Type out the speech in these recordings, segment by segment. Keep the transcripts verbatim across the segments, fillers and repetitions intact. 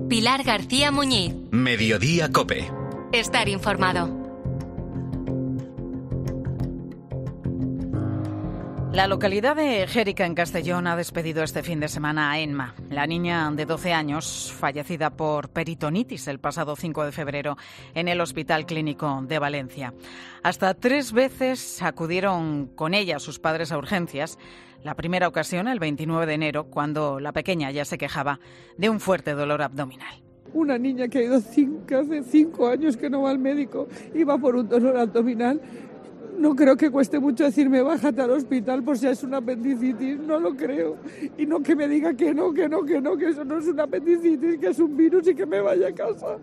Pilar García Muñiz. Mediodía COPE. Estar informado. La localidad de Xèrica, en Castellón, ha despedido este fin de semana a Emma, la niña de doce años, fallecida por peritonitis el pasado cinco de febrero en el Hospital Clínico de Valencia. Hasta tres veces acudieron con ella sus padres a urgencias. La primera ocasión, el veintinueve de enero, cuando la pequeña ya se quejaba de un fuerte dolor abdominal. Una niña que ha ido cinco, hace cinco años que no va al médico y va por un dolor abdominal. No creo que cueste mucho decirme bájate al hospital por si es una apendicitis, no lo creo. Y no que me diga que no, que no, que no, que eso no es una apendicitis, que es un virus y que me vaya a casa.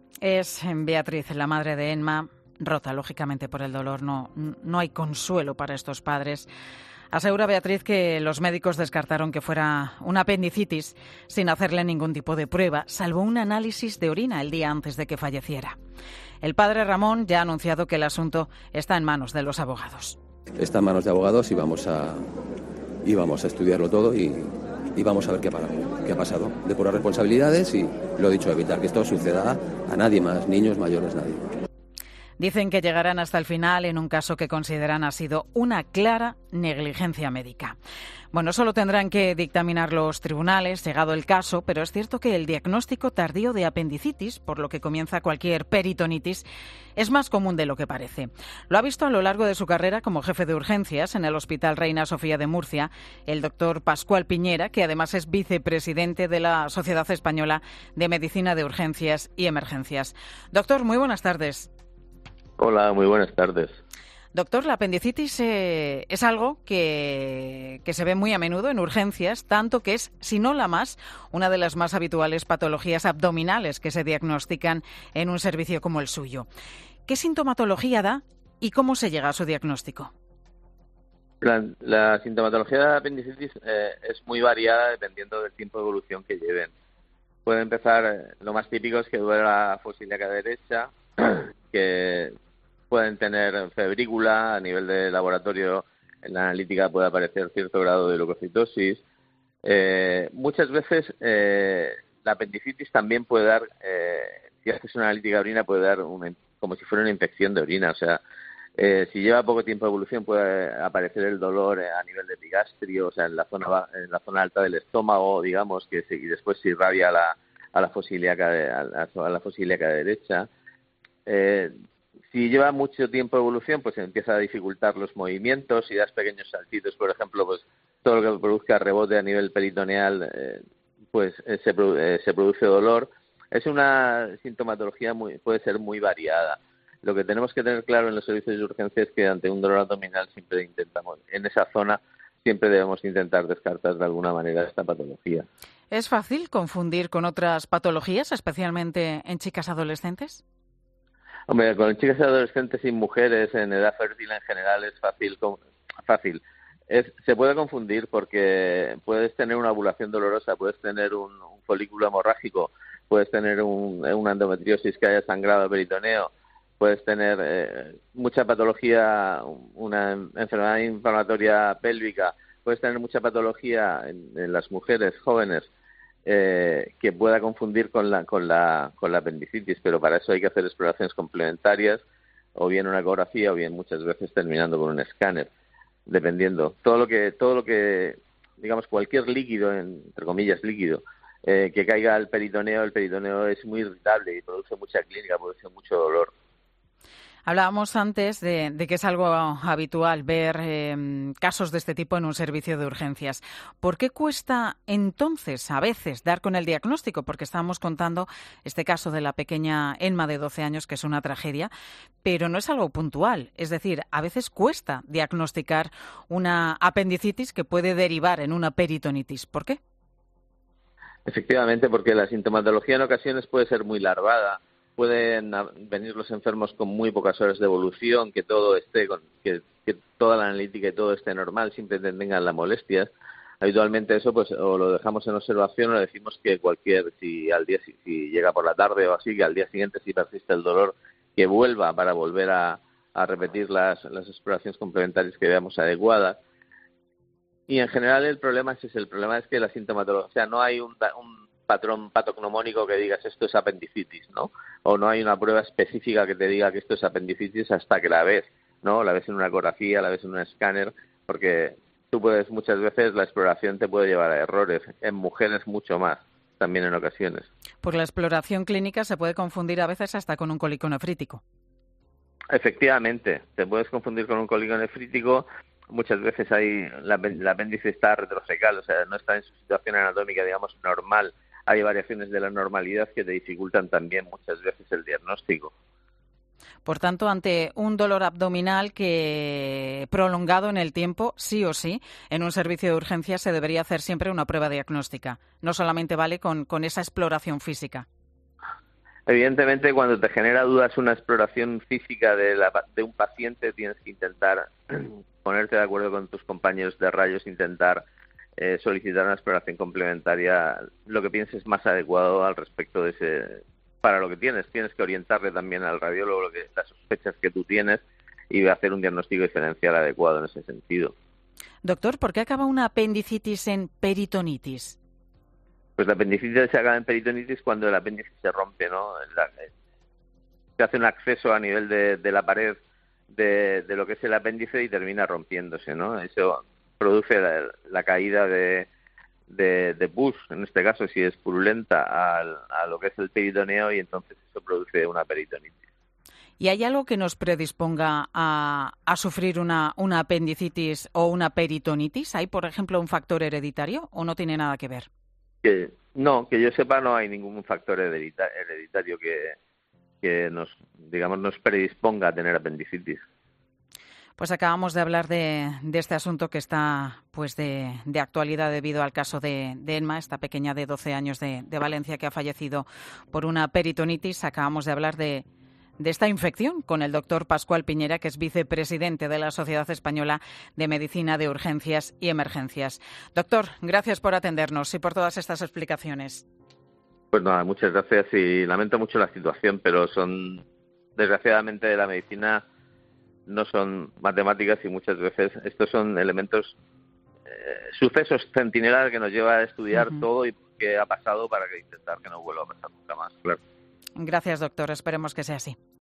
Es Beatriz, la madre de Emma, rota lógicamente por el dolor. No, no hay consuelo para estos padres. Asegura Beatriz que los médicos descartaron que fuera una apendicitis sin hacerle ningún tipo de prueba, salvo un análisis de orina el día antes de que falleciera. El padre Ramón ya ha anunciado que el asunto está en manos de los abogados. Está en manos de abogados y vamos a, y vamos a estudiarlo todo y, y vamos a ver qué ha, qué ha pasado. Depurar responsabilidades y, lo dicho, evitar que esto suceda a nadie más, niños, mayores, nadie. Dicen que llegarán hasta el final en un caso que consideran ha sido una clara negligencia médica. Bueno, solo tendrán que dictaminar los tribunales, llegado el caso, pero es cierto que el diagnóstico tardío de apendicitis, por lo que comienza cualquier peritonitis, es más común de lo que parece. Lo ha visto a lo largo de su carrera como jefe de urgencias en el Hospital Reina Sofía de Murcia el doctor Pascual Piñera, que además es vicepresidente de la Sociedad Española de Medicina de Urgencias y Emergencias. Doctor, muy buenas tardes. Hola, muy buenas tardes. Doctor, la apendicitis eh, es algo que, que se ve muy a menudo en urgencias, tanto que es, si no la más, una de las más habituales patologías abdominales que se diagnostican en un servicio como el suyo. ¿Qué sintomatología da y cómo se llega a su diagnóstico? La, la sintomatología de la apendicitis eh, es muy variada dependiendo del tiempo de evolución que lleven. Puede empezar, eh, lo más típico es que duele la fosa ilíaca derecha, que pueden tener febrícula, a nivel de laboratorio en la analítica puede aparecer cierto grado de leucocitosis. Eh, muchas veces eh, la apendicitis también puede dar, eh, si haces una analítica de orina, puede dar una, como si fuera una infección de orina. O sea, eh, si lleva poco tiempo de evolución puede aparecer el dolor a nivel de epigastrio, o sea, en la zona en la zona alta del estómago, digamos, que se, y después se irradia a la, a la fosa ilíaca de, a la, a la fosa ilíaca derecha. Eh, Si lleva mucho tiempo de evolución, pues empieza a dificultar los movimientos. Si das pequeños saltitos, por ejemplo, pues todo lo que produzca rebote a nivel peritoneal, eh, pues eh, se, eh, se produce dolor. Es una sintomatología muy, puede ser muy variada. Lo que tenemos que tener claro en los servicios de urgencia es que ante un dolor abdominal siempre intentamos, en esa zona, siempre debemos intentar descartar de alguna manera esta patología. ¿Es fácil confundir con otras patologías, especialmente en chicas adolescentes? Hombre, con chicas y adolescentes y mujeres en edad fértil en general es fácil. fácil. Es, se puede confundir porque puedes tener una ovulación dolorosa, puedes tener un, un folículo hemorrágico, puedes tener un, una endometriosis que haya sangrado el peritoneo, puedes tener eh, mucha patología, una enfermedad inflamatoria pélvica, puedes tener mucha patología en, en las mujeres jóvenes. Eh, que pueda confundir con la con la con la apendicitis, pero para eso hay que hacer exploraciones complementarias, o bien una ecografía, o bien muchas veces terminando con un escáner, dependiendo. Todo lo que todo lo que digamos cualquier líquido, entre comillas líquido, eh, que caiga al peritoneo, el peritoneo es muy irritable y produce mucha clínica, produce mucho dolor. Hablábamos antes de, de que es algo habitual ver eh, casos de este tipo en un servicio de urgencias. ¿Por qué cuesta entonces a veces dar con el diagnóstico? Porque estábamos contando este caso de la pequeña Emma de doce años, que es una tragedia, pero no es algo puntual. Es decir, a veces cuesta diagnosticar una apendicitis que puede derivar en una peritonitis. ¿Por qué? Efectivamente, porque la sintomatología en ocasiones puede ser muy larvada. Pueden venir los enfermos con muy pocas horas de evolución, que todo esté, con, que, que toda la analítica y todo esté normal, siempre tengan las molestias. Habitualmente eso, pues, o lo dejamos en observación o le decimos que cualquier, si al día si, si llega por la tarde o así, que al día siguiente si persiste el dolor, que vuelva para volver a, a repetir las, las exploraciones complementarias que veamos adecuadas. Y en general el problema es ese, el problema es que la sintomatología, o sea, no hay un, un patrón patognomónico que digas esto es apendicitis, ¿no? O no hay una prueba específica que te diga que esto es apendicitis hasta que la ves, ¿no? La ves en una ecografía, la ves en un escáner, porque tú puedes, muchas veces la exploración te puede llevar a errores, en mujeres mucho más, también en ocasiones. Por la exploración clínica se puede confundir a veces hasta con un cólico nefrítico. Efectivamente, te puedes confundir con un cólico nefrítico. Muchas veces hay la, el apéndice está retrofecal, o sea, no está en su situación anatómica, digamos, normal. Hay variaciones de la normalidad que te dificultan también muchas veces el diagnóstico. Por tanto, ante un dolor abdominal que prolongado en el tiempo, sí o sí, en un servicio de urgencias se debería hacer siempre una prueba diagnóstica. No solamente vale con, con esa exploración física. Evidentemente, cuando te genera dudas una exploración física de, la, de un paciente, tienes que intentar ponerte de acuerdo con tus compañeros de rayos, intentar eh, solicitar una exploración complementaria, lo que pienses más adecuado al respecto de ese, para lo que tienes. Tienes que orientarle también al radiólogo lo que, las sospechas que tú tienes y hacer un diagnóstico diferencial adecuado en ese sentido. Doctor, ¿por qué acaba una apendicitis en peritonitis? Pues la apendicitis se acaba en peritonitis cuando el apéndice se rompe, ¿no? La, se hace un acceso a nivel de, de la pared de, de lo que es el apéndice y termina rompiéndose, ¿no? Eso produce la, la caída de, de, de pus, en este caso, si es purulenta, al, a lo que es el peritoneo y entonces eso produce una peritonitis. ¿Y hay algo que nos predisponga a, a sufrir una, una apendicitis o una peritonitis? ¿Hay, por ejemplo, un factor hereditario o no tiene nada que ver? Que, no, que yo sepa no hay ningún factor heredita, hereditario que, que nos, digamos, nos predisponga a tener apendicitis. Pues acabamos de hablar de, de este asunto que está pues de, de actualidad debido al caso de, de Emma, esta pequeña de doce años de, de Valencia que ha fallecido por una peritonitis. Acabamos de hablar de, de esta infección con el doctor Pascual Piñera, que es vicepresidente de la Sociedad Española de Medicina de Urgencias y Emergencias. Doctor, gracias por atendernos y por todas estas explicaciones. Pues nada, muchas gracias y lamento mucho la situación, pero son, desgraciadamente, de la medicina no son matemáticas y muchas veces estos son elementos, eh, sucesos centinela que nos lleva a estudiar uh-huh. todo y qué ha pasado para que intentar que no vuelva a pasar nunca más, claro. Gracias, doctor. Esperemos que sea así.